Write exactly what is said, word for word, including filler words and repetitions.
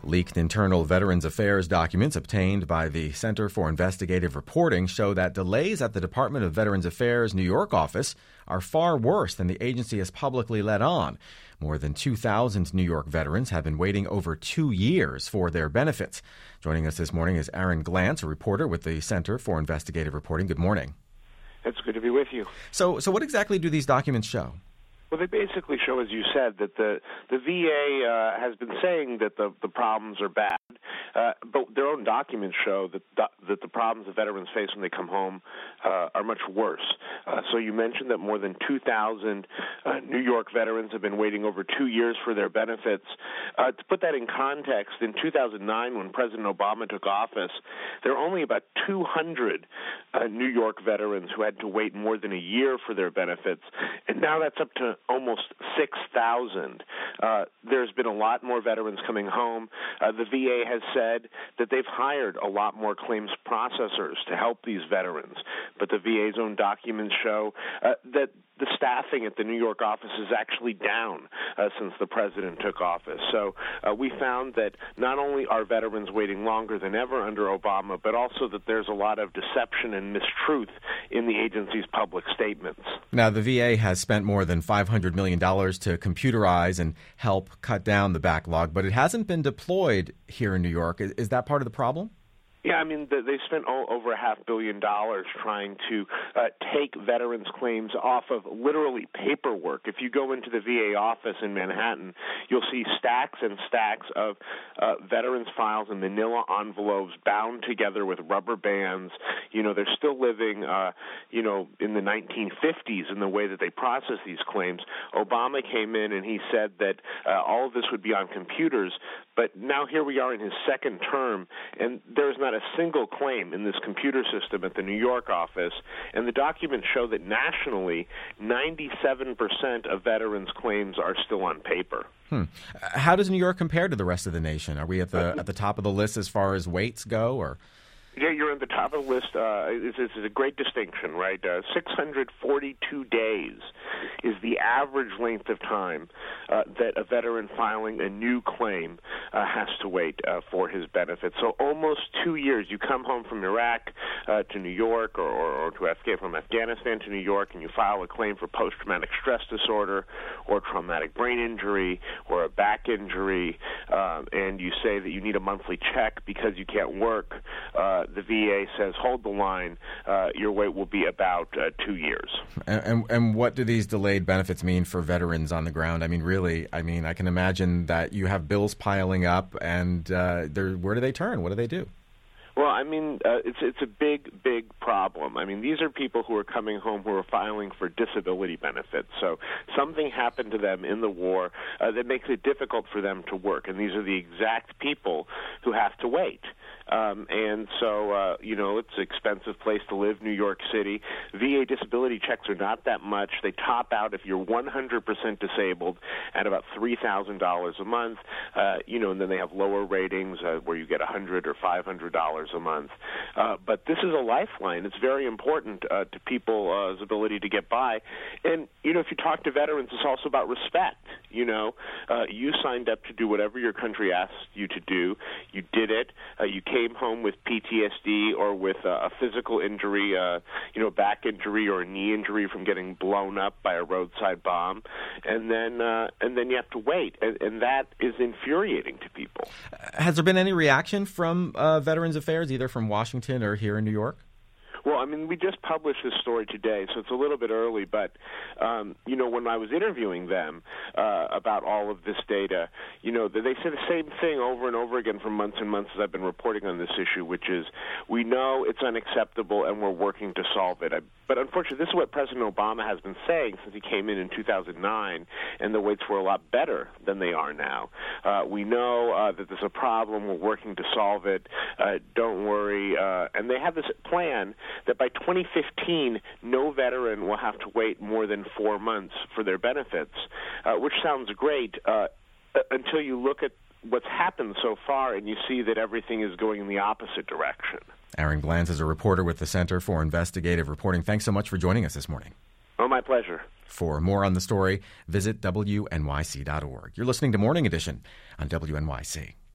Leaked internal Veterans Affairs documents obtained by the Center for Investigative Reporting show that delays at the Department of Veterans Affairs New York office are far worse than the agency has publicly let on. More than two thousand New York veterans have been waiting over two years for their benefits. Joining us this morning is Aaron Glantz, a reporter with the Center for Investigative Reporting. Good morning. It's good to be with you. So, so what exactly do these documents show? Well, they basically show, as you said, that the the V A uh, has been saying that the, the problems are bad, uh, but their own documents show that the, that the problems the veterans face when they come home uh, are much worse. Uh, so you mentioned that more than two thousand uh, New York veterans have been waiting over two years for their benefits. Uh, to put that in context, in two thousand nine, when President Obama took office, there were only about two hundred uh, New York veterans who had to wait more than a year for their benefits, and now that's up to almost six thousand. Uh, there's been a lot more veterans coming home. Uh, the V A has said that they've hired a lot more claims processors to help these veterans, but the V A's own documents show uh, that the staffing at the New York office is actually down uh, since the president took office. So uh, we found that not only are veterans waiting longer than ever under Obama, but also that there's a lot of deception and mistruth in the agency's public statements. Now, the V A has spent more than five hundred million dollars to computerize and help cut down the backlog, but it hasn't been deployed here in New York. Is, is that part of the problem? Yeah, I mean, they spent all over a half billion dollars trying to uh, take veterans' claims off of literally paperwork. If you go into the V A office in Manhattan, you'll see stacks and stacks of uh, veterans' files in manila envelopes bound together with rubber bands. You know, they're still living, uh, you know, in the nineteen fifties in the way that they process these claims. Obama came in and he said that uh, all of this would be on computers, but now here we are in his second term, and there's not a single claim in this computer system at the New York office, and the documents show that nationally, ninety-seven percent of veterans' claims are still on paper. Hmm. How does New York compare to the rest of the nation? Are we at the at the top of the list as far as waits go, or? Yeah, you're at the top of the list. Uh, it's, it's a great distinction, right? Uh, six hundred forty-two days is the average length of time uh, that a veteran filing a new claim uh, has to wait uh, for his benefits. So almost two years. You come home from Iraq uh, to New York, or, or, or to Afghan from Afghanistan to New York, and you file a claim for post-traumatic stress disorder, or traumatic brain injury, or a back injury, uh, and you say that you need a monthly check because you can't work. Uh, the V A says, hold the line, uh, your wait will be about uh, two years. And, and, and what do these delayed benefits mean for veterans on the ground? I mean, really, I mean, I can imagine that you have bills piling up, and uh, where do they turn? What do they do? Well, I mean, uh, it's it's a big, big problem. I mean, these are people who are coming home who are filing for disability benefits. So something happened to them in the war uh, that makes it difficult for them to work, and these are the exact people who have to wait. Um, and so, uh, you know, it's an expensive place to live, New York City. V A disability checks are not that much. They top out if you're one hundred percent disabled at about three thousand dollars a month. Uh, you know, and then they have lower ratings uh, where you get one hundred dollars or five hundred dollars a month. Uh, but this is a lifeline. It's very important uh, to people's ability to get by. And, you know, if you talk to veterans, it's also about respect. You know, uh, you signed up to do whatever your country asked you to do. You did it. Uh, you came home with P T S D or with uh, a physical injury, uh, you know, back injury or a knee injury from getting blown up by a roadside bomb, and then uh, and then you have to wait, and, and that is infuriating to people. Has there been any reaction from uh, Veterans Affairs, either from Washington or here in New York? Well, I mean, we just published this story today, so it's a little bit early. But, um, you know, when I was interviewing them uh, about all of this data, you know, they say the same thing over and over again for months and months as I've been reporting on this issue, which is we know it's unacceptable and we're working to solve it. I, but unfortunately, this is what President Obama has been saying since he came in in two thousand nine, and the waits were a lot better than they are now. Uh, we know uh, that there's a problem. We're working to solve it. Uh, don't worry. Uh, and they have this plan that by twenty fifteen, no veteran will have to wait more than four months for their benefits, uh, which sounds great uh, until you look at what's happened so far and you see that everything is going in the opposite direction. Aaron Glantz is a reporter with the Center for Investigative Reporting. Thanks so much for joining us this morning. Oh, my pleasure. For more on the story, visit W N Y C dot org. You're listening to Morning Edition on W N Y C.